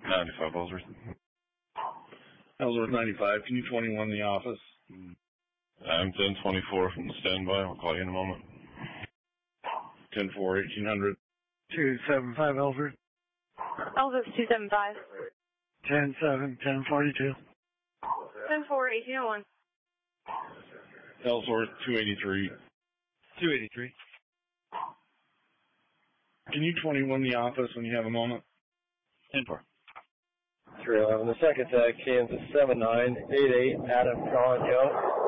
95 Ellsworth. Ellsworth 95, can you 21 the office? I'm 1024 from standby. I'll call you in a moment. 10-4, 1800. 275 Ellsworth. Ellsworth 275. 10-7, 1042. 10-4, 1801. Ellsworth 283. 283. Can you 21 the office when you have a moment? 10-4. 311, the second tag, Kansas 7988, Adam calling, go.